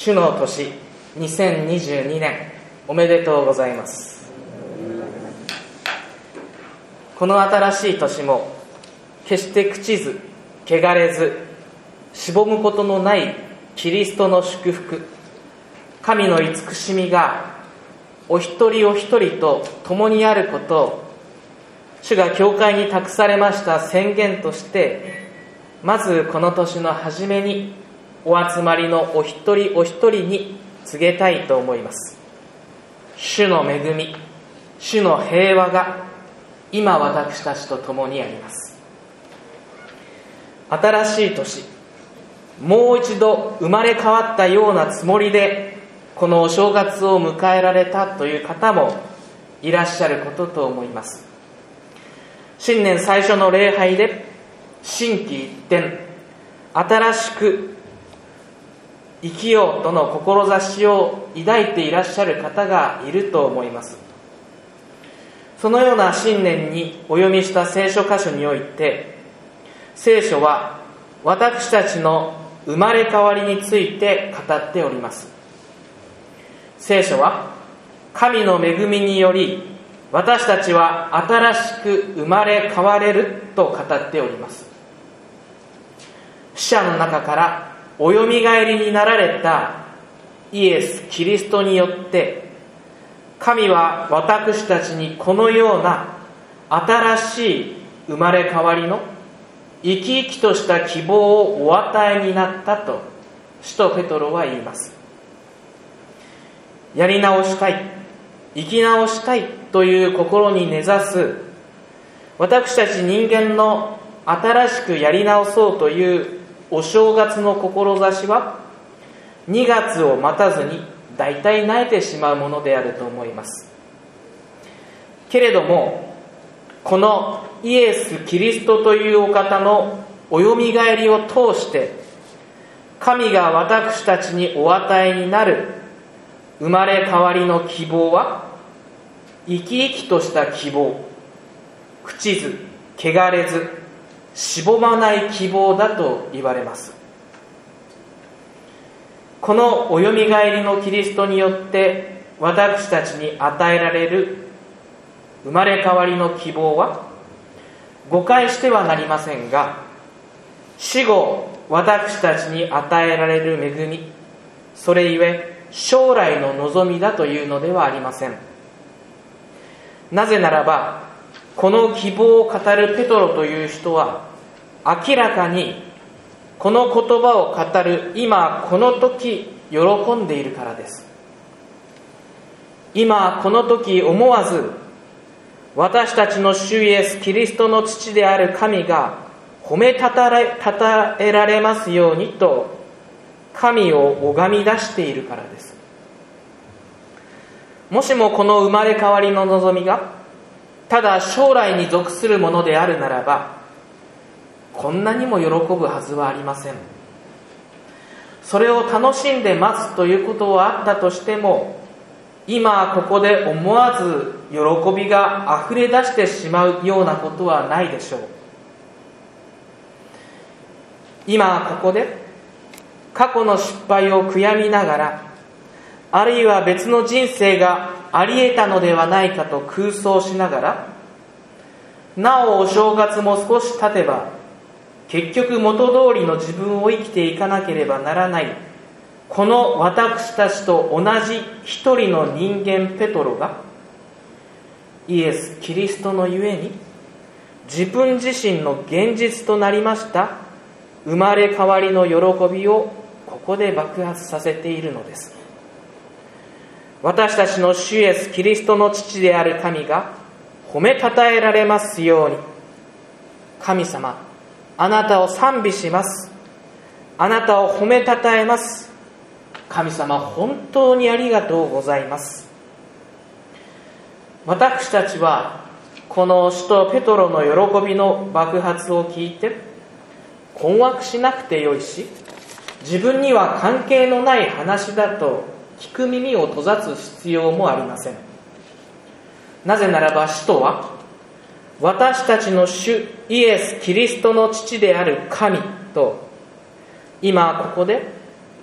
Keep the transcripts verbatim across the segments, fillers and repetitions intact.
主の年にせんにじゅうにねんおめでとうございます。この新しい年も決して朽ちず汚れずしぼむことのないキリストの祝福、神の慈しみがお一人お一人と共にあることを主が教会に託されました宣言として、まずこの年の初めにお集まりのお一人お一人に告げたいと思います。主の恵み、主の平和が今私たちと共にあります。新しい年、もう一度生まれ変わったようなつもりでこのお正月を迎えられたという方もいらっしゃることと思います。新年最初の礼拝で心機一転、新しく生きようとの志を抱いていらっしゃる方がいると思います。そのような新年にお読みした聖書箇所において、聖書は私たちの生まれ変わりについて語っております。聖書は神の恵みにより私たちは新しく生まれ変われると語っております。死者の中からおよみがえりになられたイエス・キリストによって神は私たちにこのような新しい生まれ変わりの生き生きとした希望をお与えになったと使徒ペトロは言います。やり直したい、生き直したいという心に根ざす私たち人間の新しくやり直そうというお正月の志はにがつを待たずに大体萎えてしまうものであると思います。けれどもこのイエス・キリストというお方のおよみがえりを通して神が私たちにお与えになる生まれ変わりの希望は生き生きとした希望、朽ちず汚れずしぼまない希望だと言われます。このおよみがえりのキリストによって私たちに与えられる生まれ変わりの希望は誤解してはなりませんが、死後私たちに与えられる恵み、それゆえ将来の望みだというのではありません。なぜならばこの希望を語るペトロという人は明らかにこの言葉を語る今この時喜んでいるからです。今この時思わず私たちの主イエスキリストの父である神が褒めたたえ、たたえられますようにと神を拝み出しているからです。もしもこの生まれ変わりの望みがただ将来に属するものであるならばこんなにも喜ぶはずはありません。それを楽しんで待つということはあったとしても今ここで思わず喜びがあふれ出してしまうようなことはないでしょう。今ここで過去の失敗を悔やみながら、あるいは別の人生があり得たのではないかと空想しながら、なおお正月も少し経てば結局元通りの自分を生きていかなければならないこの私たちと同じ一人の人間ペトロがイエス・キリストのゆえに自分自身の現実となりました生まれ変わりの喜びをここで爆発させているのです。私たちの主イエス・キリストの父である神が褒めたたえられますように。神様、あなたを賛美します。あなたを褒めたたえます。神様、本当にありがとうございます。私たちはこの使徒ペトロの喜びの爆発を聞いて困惑しなくてよいし、自分には関係のない話だと聞く耳を閉ざす必要もありません。なぜならば使徒は私たちの主イエス・キリストの父である神と今ここで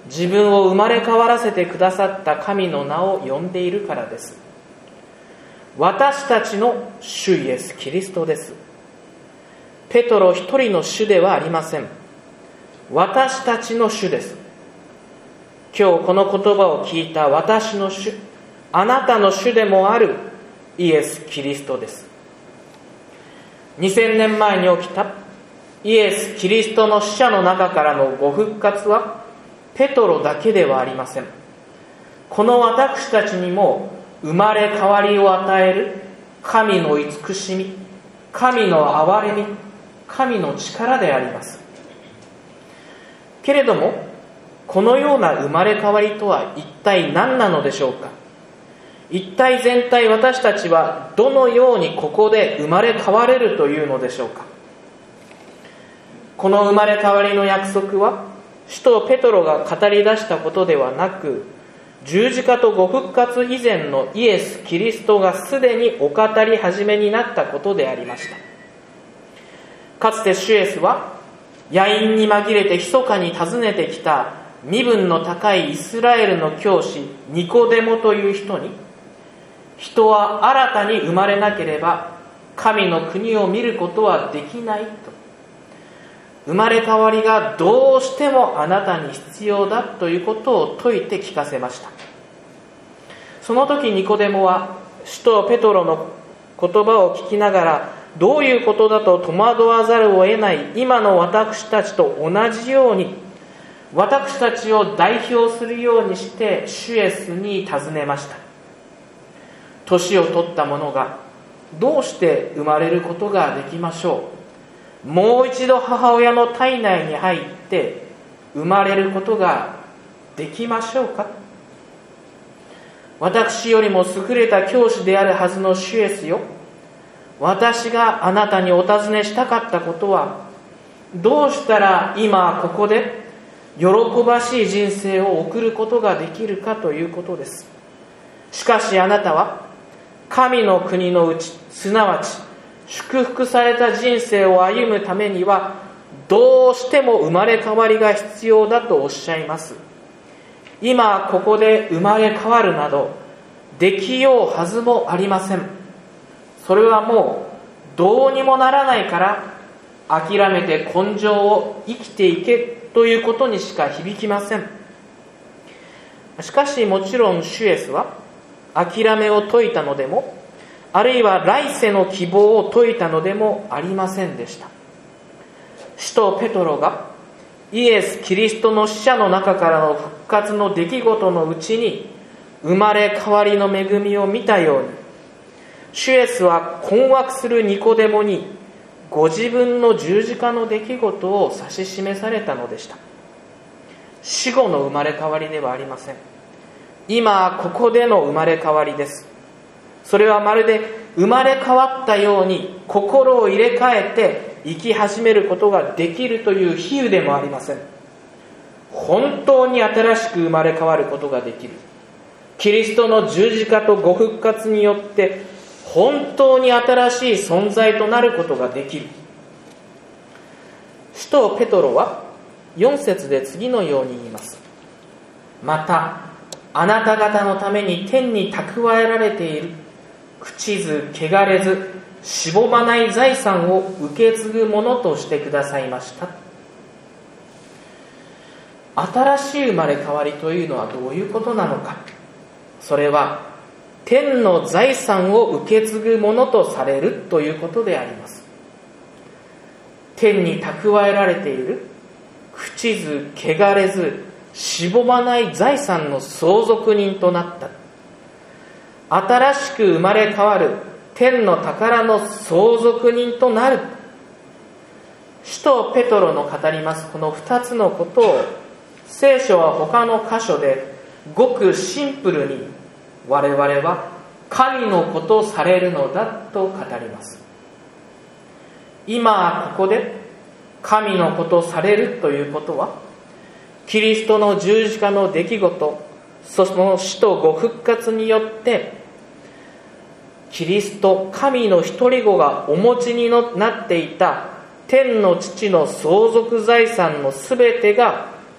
自分を生まれ変わらせてくださった神の名を呼んでいるからです。私たちの主イエス・キリストです。ペトロ一人の主ではありません。私たちの主です。今日この言葉を聞いた私の主、あなたの主でもあるイエス・キリストです。にせんねんまえに起きたイエス・キリストの死者の中からのご復活はペトロだけではありません。この私たちにも生まれ変わりを与える神の慈しみ、神の憐れみ、神の力であります。けれども、このような生まれ変わりとは一体何なのでしょうか。一体全体私たちはどのようにここで生まれ変われるというのでしょうか。この生まれ変わりの約束は使徒ペトロが語り出したことではなく、十字架とご復活以前のイエス・キリストがすでにお語り始めになったことでありました。かつて主イエスは野因に紛れて密かに訪ねてきた身分の高いイスラエルの教師ニコデモという人に、人は新たに生まれなければ神の国を見ることはできないと、生まれ変わりがどうしてもあなたに必要だということを説いて聞かせました。その時ニコデモは使徒ペトロの言葉を聞きながら、どういうことだと戸惑わざるを得ない今の私たちと同じように、私たちを代表するようにして主イエスに尋ねました。年を取った者がどうして生まれることができましょう。もう一度母親の体内に入って生まれることができましょうか。私よりも優れた教師であるはずの主イエスよ、私があなたにお尋ねしたかったことは、どうしたら今ここで喜ばしい人生を送ることができるかということです。しかしあなたは神の国のうち、すなわち祝福された人生を歩むためにはどうしても生まれ変わりが必要だとおっしゃいます。今ここで生まれ変わるなどできようはずもありません。それはもうどうにもならないから諦めて根性を生きていけということにしか響きません。しかしもちろん主イエスは諦めを説いたのでも、あるいは来世の希望を説いたのでもありませんでした。使徒ペトロがイエス・キリストの死者の中からの復活の出来事のうちに生まれ変わりの恵みを見たように、主イエスは困惑するニコデモにご自分の十字架の出来事を指し示されたのでした。死後の生まれ変わりではありません。今ここでの生まれ変わりです。それはまるで生まれ変わったように心を入れ替えて生き始めることができるという比喩でもありません。本当に新しく生まれ変わることができる。キリストの十字架とご復活によって本当に新しい存在となることができる。使徒ペトロはよん節で次のように言います。またあなた方のために天に蓄えられている朽ちず汚れずしぼまない財産を受け継ぐものとしてくださいました。新しい生まれ変わりというのはどういうことなのか。それは天の財産を受け継ぐものとされるということであります。天に蓄えられている朽ちず汚れずしぼまない財産の相続人となった。新しく生まれ変わる天の宝の相続人となる。使徒ペトロの語りますこの二つのことを、聖書は他の箇所でごくシンプルに我々は神の子とされるのだと語ります。今ここで神の子とされるということは、キリストの十字架の出来事、その死とご復活によってキリスト神の一人子がお持ちになっていた天の父の相続財産のすべてが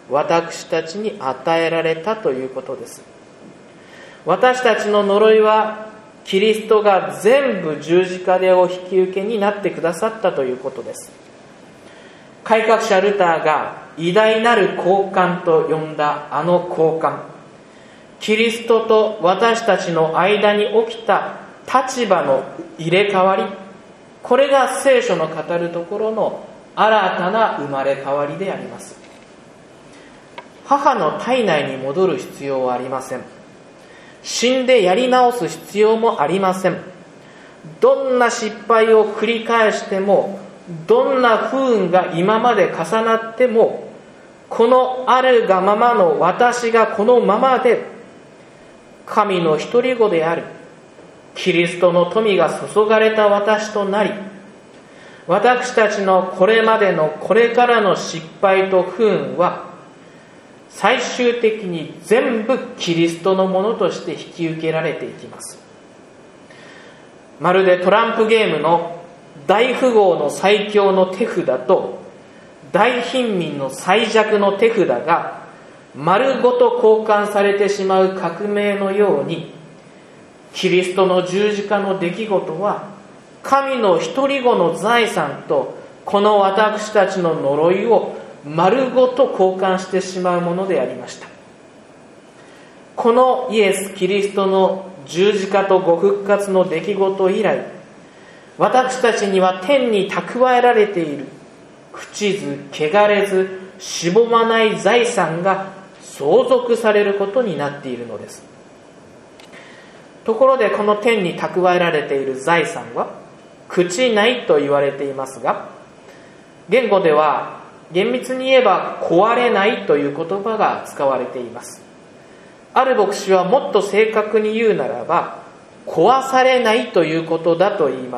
私たちに与えられたということです。私たちの呪いはキリストが全部十字架でお引き受けになってくださったということです。改革者ルターが偉大なる交換と呼んだあの交換、キリストと私たちの間に起きた立場の入れ替わり、これが聖書の語るところの新たな生まれ変わりであります。母の体内に戻る必要はありません。死んでやり直す必要もありません。どんな失敗を繰り返しても、どんな不運が今まで重なっても、このあるがままの私がこのままで、神の一人子であるキリストの富が注がれた私となり、私たちのこれまでのこれからの失敗と不運は最終的に全部キリストのものとして引き受けられていきます。まるでトランプゲームの大富豪の最強の手札と大貧民の最弱の手札が丸ごと交換されてしまう革命のように、キリストの十字架の出来事は神の一人子の財産とこの私たちの呪いを丸ごと交換してしまうものでありました。このイエス・キリストの十字架とご復活の出来事以来、私たちには天に蓄えられている朽ちず汚れずしぼまない財産が相続されることになっているのです。ところでこの天に蓄えられている財産は朽ちないと言われていますが、言語では厳密に言えば壊れないという言葉が使われています。ある牧師はもっと正確に言うならば、壊されないということだと言います。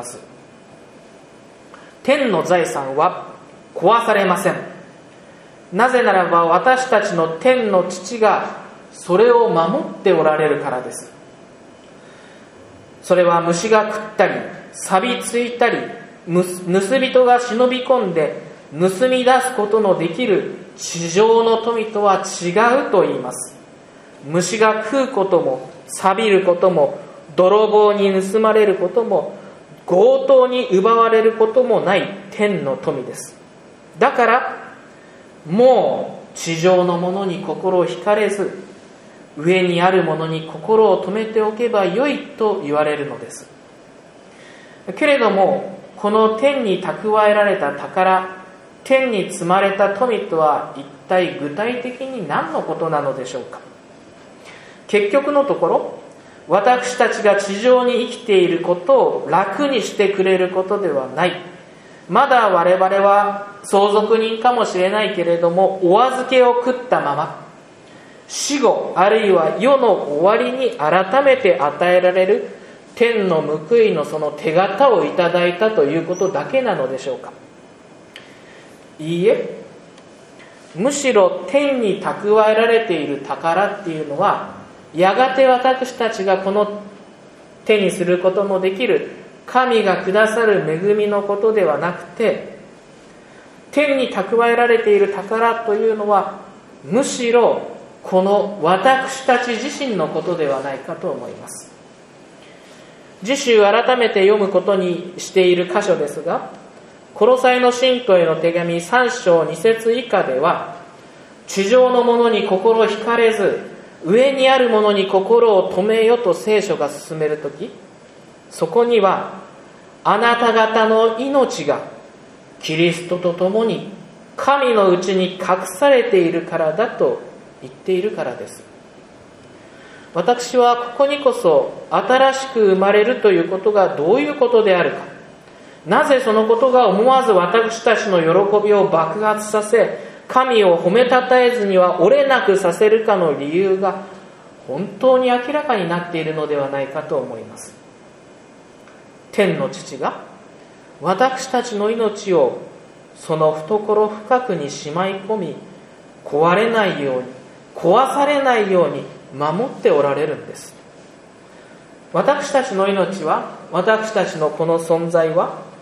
天の財産は壊されません。なぜならば私たちの天の父がそれを守っておられるからです。それは虫が食ったり錆びついたり盗人が忍び込んで盗み出すことのできる地上の富とは違うと言います。虫が食うことも錆びることも泥棒に盗まれることも強盗に奪われることもない天の富です。だからもう地上のものに心を惹かれず、上にあるものに心を留めておけばよいと言われるのです。けれどもこの天に蓄えられた宝、天に積まれた富とは一体具体的に何のことなのでしょうか。結局のところ、私たちが地上に生きていることを楽にしてくれることではない。まだ我々は相続人かもしれないけれども、お預けを食ったまま、死後あるいは世の終わりに改めて与えられる天の報いのその手形をいただいたということだけなのでしょうか。いいえ、むしろ天に蓄えられている宝っていうのは、やがて私たちがこの手にすることのできる神がくださる恵みのことではなくて、天に蓄えられている宝というのはむしろこの私たち自身のことではないかと思います。次週改めて読むことにしている箇所ですが、コロサイの信徒への手紙さん章に節以下では、地上のものに心惹かれず上にあるものに心を留めよと聖書が進めるとき、そこにはあなた方の命がキリストと共に神のうちに隠されているからだと言っているからです。私はここにこそ新しく生まれるということがどういうことであるか、なぜそのことが思わず私たちの喜びを爆発させ、神を褒めたたえずには折れなくさせるかの理由が本当に明らかになっているのではないかと思います。天の父が私たちの命をその懐深くにしまい込み、壊れないように、壊されないように守っておられるんです。私たちの命は、私たちのこの存在は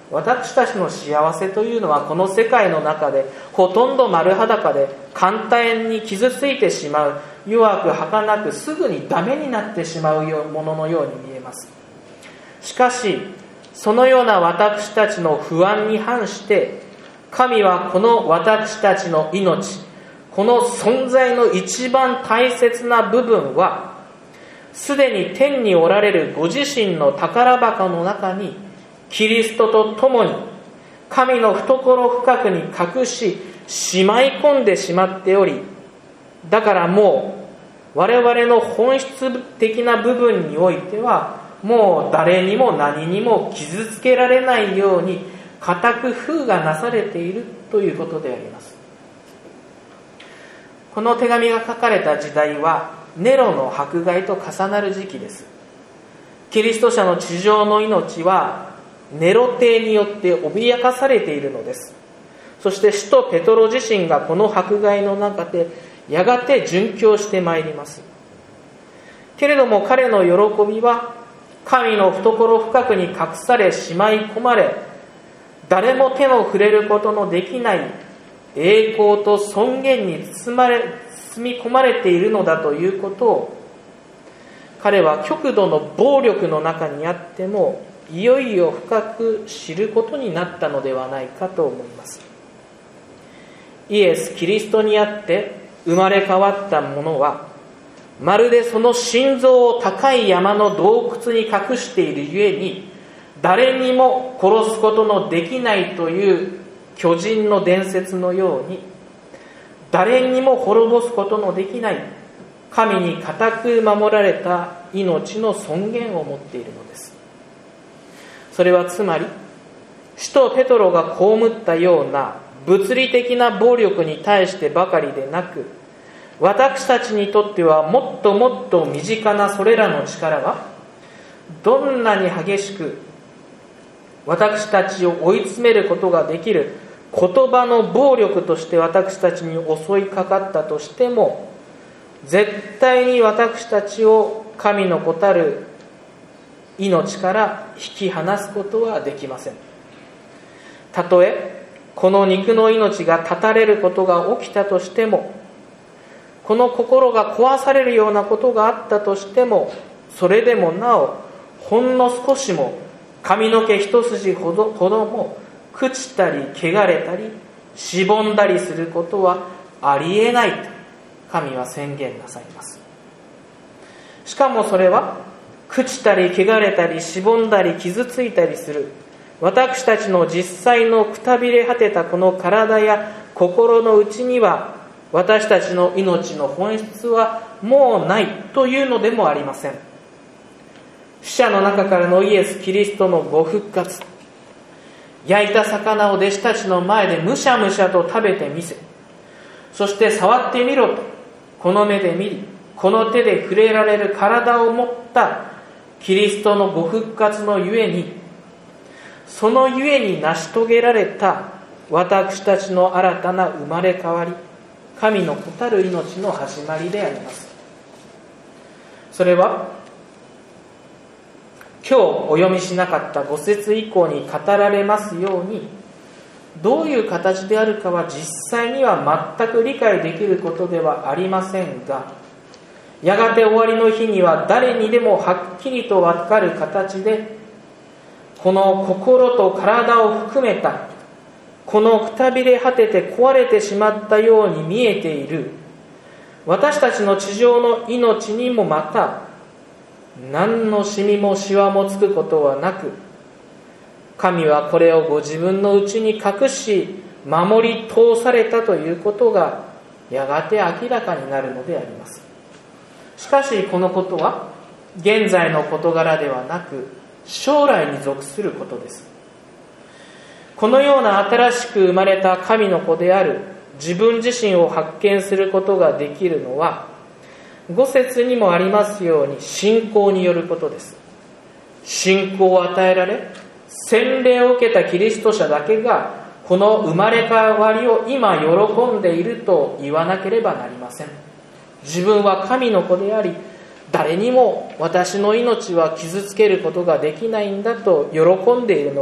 私たちの幸せというのはこの世界の中でほとんど丸裸で簡単に傷ついてしまう、弱く儚くすぐにダメになってしまうもののように見えます。しかしそのような私たちの不安に反して、神はこの私たちの命、この存在の一番大切な部分は、すでに天におられるご自身の宝箱の中にキリストと共に神の懐深くに隠ししまい込んでしまっており、だからもう我々の本質的な部分においてはもう誰にも何にも傷つけられないように固く封がなされているということであります。この手紙が書かれた時代はネロの迫害と重なる時期です。キリスト者の地上の命はネロ帝によって脅かされているのです。そして使徒ペトロ自身がこの迫害の中でやがて殉教してまいります。けれども彼の喜びは神の懐深くに隠されしまい込まれ、誰も手の触れることのできない栄光と尊厳に包まれ包み込まれているのだということを、彼は極度の暴力の中にあってもいよいよ深く知ることになったのではないかと思います。イエス・キリストにあって生まれ変わったものは、まるでその心臓を高い山の洞窟に隠しているゆえに、誰にも殺すことのできないという巨人の伝説のように、誰にも滅ぼすことのできない神に固く守られた命の尊厳を持っているのです。それはつまり、使徒ペトロが被ったような物理的な暴力に対してばかりでなく、私たちにとってはもっともっと身近なそれらの力が、どんなに激しく私たちを追い詰めることができる言葉の暴力として私たちに襲いかかったとしても、絶対に私たちを神の子たる命から引き離すことはできません。たとえこの肉の命が絶たれることが起きたとしても、この心が壊されるようなことがあったとしても、それでもなおほんの少しも髪の毛一筋ほどほども朽ちたり汚れたりしぼんだりすることはありえないと神は宣言なさいます。しかもそれは朽ちたり汚れたりしぼんだり傷ついたりする私たちの実際のくたびれ果てたこの体や心の内には、私たちの命の本質はもうないというのでもありません。死者の中からのイエス・キリストのご復活、焼いた魚を弟子たちの前でむしゃむしゃと食べてみせ、そして触ってみろとこの目で見り、この手で触れられる体を持ったキリストのご復活のゆえに、そのゆえに成し遂げられた私たちの新たな生まれ変わり、神の子たる命の始まりであります。それは今日お読みしなかったご節以降に語られますように、どういう形であるかは実際には全く理解できることではありませんが、やがて終わりの日には誰にでもはっきりと分かる形で、この心と体を含めたこのくたびれ果てて壊れてしまったように見えている私たちの地上の命にもまた何のシミもシワもつくことはなく、神はこれをご自分のうちに隠し守り通されたということがやがて明らかになるのであります。しかしこのことは現在の事柄ではなく将来に属することです。このような新しく生まれた神の子である自分自身を発見することができるのは、ご節にもありますように信仰によることです。信仰を与えられ洗礼を受けたキリスト者だけがこの生まれ変わりを今喜んでいると言わなければなりません。自分は神の子であり、誰にも私の命は傷つけることができないんだと喜んでいるのは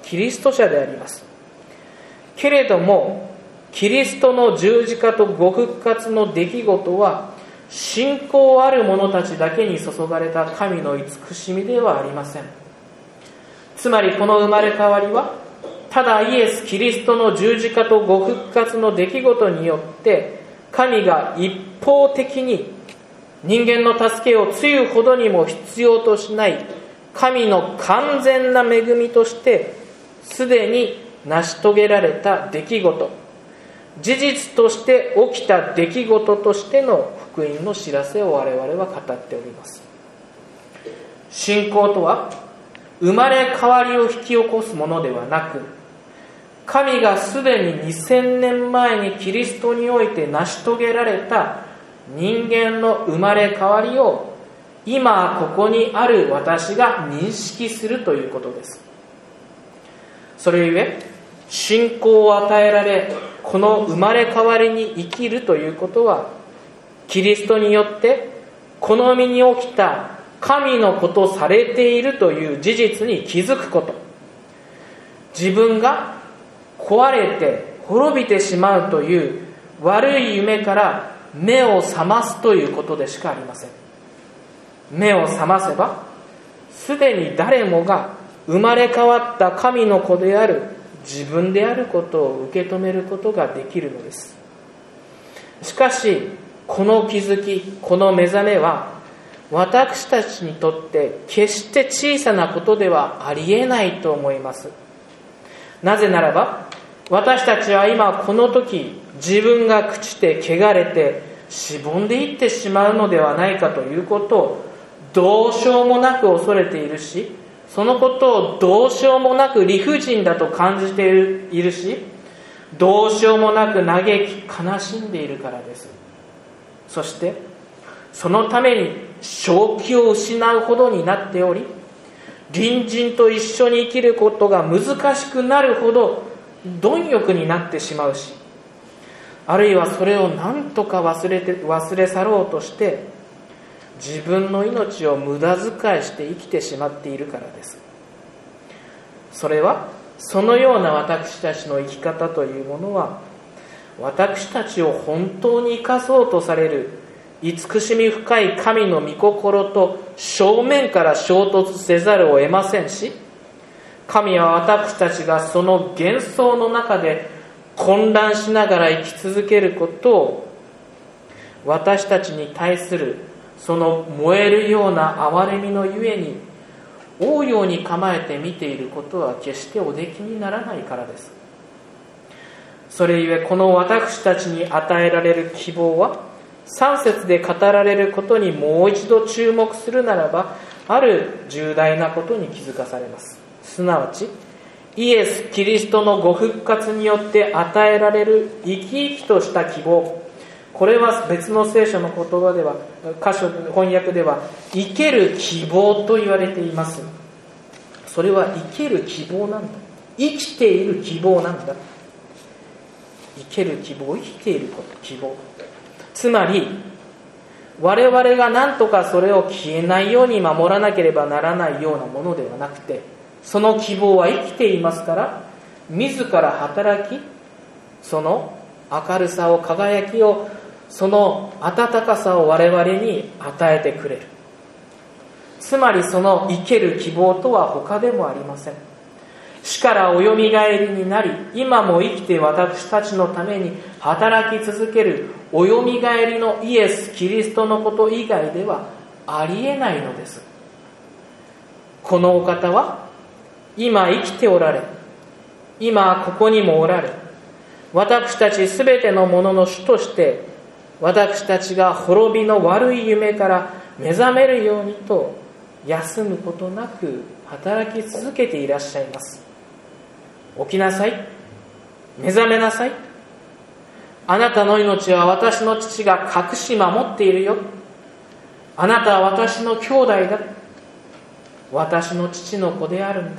キリスト者であります。けれどもキリストの十字架とご復活の出来事は信仰ある者たちだけに注がれた神の慈しみではありません。つまりこの生まれ変わりはただイエス・キリストの十字架とご復活の出来事によって神が一方的に人間の助けをつゆほどにも必要としない神の完全な恵みとしてすでに成し遂げられた出来事、事実として起きた出来事としての福音の知らせを我々は語っております。信仰とは生まれ変わりを引き起こすものではなく、神がすでににせんねんまえにキリストにおいて成し遂げられた人間の生まれ変わりを今ここにある私が認識するということです。それゆえ信仰を与えられ、この生まれ変わりに生きるということは、キリストによってこの身に起きた神の子とされているという事実に気づくこと、自分が壊れて滅びてしまうという悪い夢から目を覚ますということでしかありません。目を覚ませばすでに誰もが生まれ変わった神の子である自分であることを受け止めることができるのです。しかしこの気づき、この目覚めは私たちにとって決して小さなことではありえないと思います。なぜならば私たちは今この時自分が朽ちて汚れてしぼんでいってしまうのではないかということをどうしようもなく恐れているし、そのことをどうしようもなく理不尽だと感じているし、どうしようもなく嘆き悲しんでいるからです。そしてそのために正気を失うほどになっており、隣人と一緒に生きることが難しくなるほど貪欲になってしまうし、あるいはそれを何とか忘れて忘れ去ろうとして自分の命を無駄遣いして生きてしまっているからです。それはそのような私たちの生き方というものは、私たちを本当に生かそうとされる慈しみ深い神の御心と正面から衝突せざるを得ませんし、神は私たちがその幻想の中で混乱しながら生き続けることを、私たちに対するその燃えるような憐れみのゆえに覆うように構えて見ていることは決しておできにならないからです。それゆえこの私たちに与えられる希望は、さん節で語られることにもう一度注目するならば、ある重大なことに気づかされます。すなわちイエス・キリストのご復活によって与えられる生き生きとした希望、これは別の聖書の言葉では、箇所翻訳では生ける希望と言われています。それは生ける希望なんだ、生きている希望なんだ。生ける希望、生きていること、希望、つまり我々が何とかそれを消えないように守らなければならないようなものではなくて、その希望は生きていますから、自ら働き、その明るさを、輝きを、その温かさを我々に与えてくれる。つまりその生ける希望とは他でもありません。死からおよみがえりになり、今も生きて私たちのために働き続けるおよみがえりのイエス・キリストのこと以外ではありえないのです。このお方は今生きておられ、今ここにもおられ、私たちすべてのものの主として、私たちが滅びの悪い夢から目覚めるようにと休むことなく働き続けていらっしゃいます。起きなさい、目覚めなさい、あなたの命は私の父が隠し守っているよ、あなたは私の兄弟だ、私の父の子であるんだ。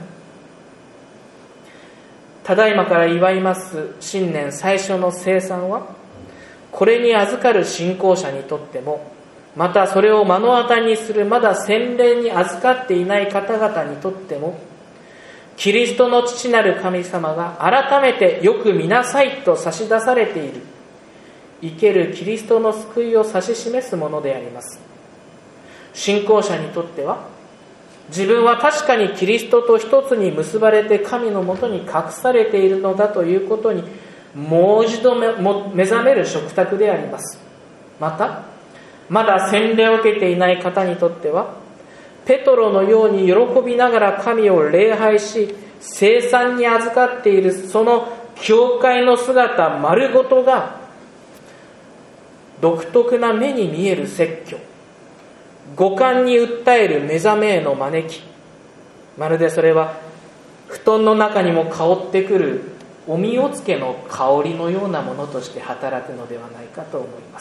ただいまから祝います新年最初の聖餐は、これに預かる信仰者にとっても、またそれを目の当たりにするまだ洗礼に預かっていない方々にとっても、 キリストの父なる神様が改めてよく見なさいと差し出されている生けるキリストの救いを指し示すものであります。信仰者にとっては、自分は確かにキリストと一つに結ばれて神のもとに隠されているのだということにもう一度目覚める食卓であります。また、まだ洗礼を受けていない方にとっては、ペトロのように喜びながら神を礼拝し、聖餐に預かっているその教会の姿丸ごとが、独特な目に見える説教、五感に訴える目覚めへの招き、まるでそれは布団の中にも香ってくるおみおつけの香りのようなものとして働くのではないかと思います。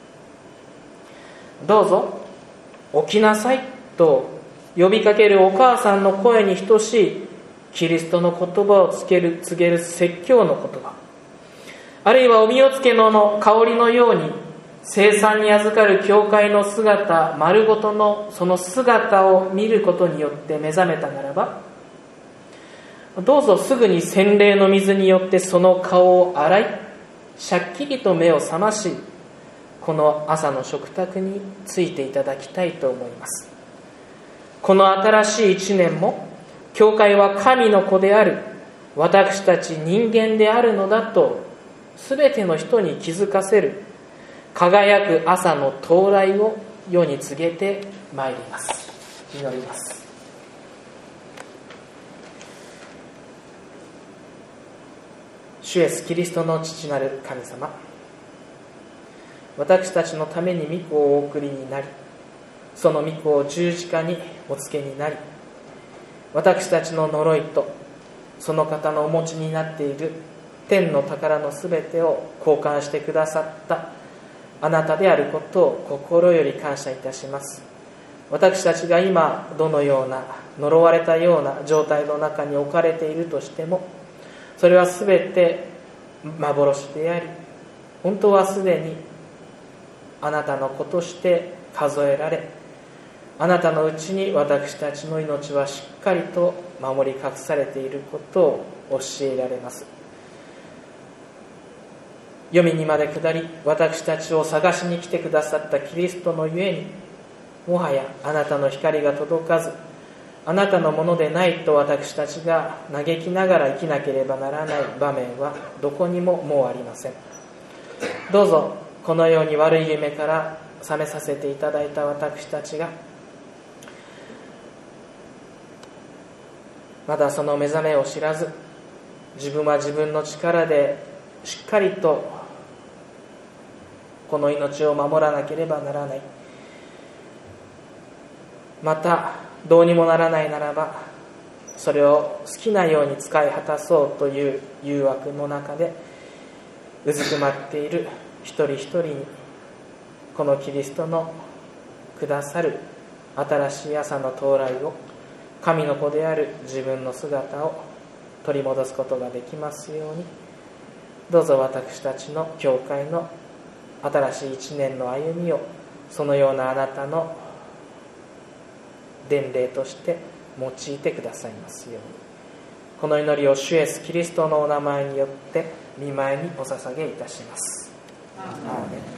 どうぞ起きなさいと呼びかけるお母さんの声に等しいキリストの言葉を告げる、告げる説教の言葉、あるいはおみおつけの香りのように聖餐に預かる教会の姿丸ごとのその姿を見ることによって目覚めたならば、どうぞすぐに洗礼の水によってその顔を洗い、しゃっきりと目を覚まし、この朝の食卓についていただきたいと思います。この新しい一年も、教会は神の子である、私たち人間であるのだとすべての人に気づかせる輝く朝の到来を世に告げてまいります。祈ります。主イエスキリストの父なる神様、私たちのために御子をお送りになり、その御子を十字架におつけになり、私たちの呪いとその方のお持ちになっている天の宝のすべてを交換してくださったあなたであることを心より感謝いたします。私たちが今どのような呪われたような状態の中に置かれているとしても、それはすべて幻であり、本当はすでにあなたの子として数えられ、あなたのうちに私たちの命はしっかりと守り隠されていることを教えられます。黄泉にまで下り、私たちを探しに来てくださったキリストのゆえに、もはやあなたの光が届かず、あなたのものでないと私たちが嘆きながら生きなければならない場面はどこにももうありません。どうぞこのように悪い夢から覚めさせていただいた私たちが、まだその目覚めを知らず、自分は自分の力でしっかりとこの命を守らなければならない、またどうにもならないならばそれを好きなように使い果たそうという誘惑の中でうずくまっている一人一人に、このキリストのくださる新しい朝の到来を、神の子である自分の姿を取り戻すことができますように、どうぞ私たちの教会の新しい一年の歩みを、そのようなあなたの伝令として用いてくださいますように、この祈りを主イエスキリストのお名前によって御前にお捧げいたします。アーメン。